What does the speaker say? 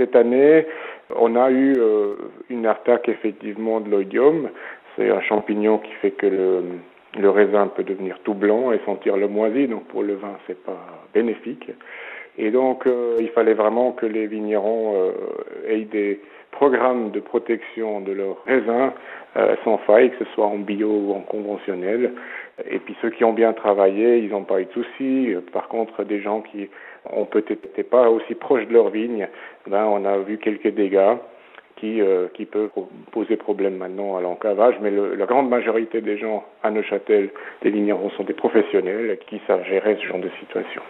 cette année, on a eu une attaque effectivement de l'oïdium. C'est un champignon qui fait que le raisin peut devenir tout blanc et sentir le moisi, donc pour le vin c'est pas bénéfique. Et donc il fallait vraiment que les vignerons aient des programmes de protection de leurs raisins sans faille, que ce soit en bio ou en conventionnel. Et puis ceux qui ont bien travaillé, ils n'ont pas eu de soucis. Par contre, des gens qui ont peut-être été pas aussi proches de leur vigne, on a vu quelques dégâts qui peuvent poser problème maintenant à l'enclavage, mais la grande majorité des gens à Neuchâtel, des vignerons, sont des professionnels qui savent gérer ce genre de situation.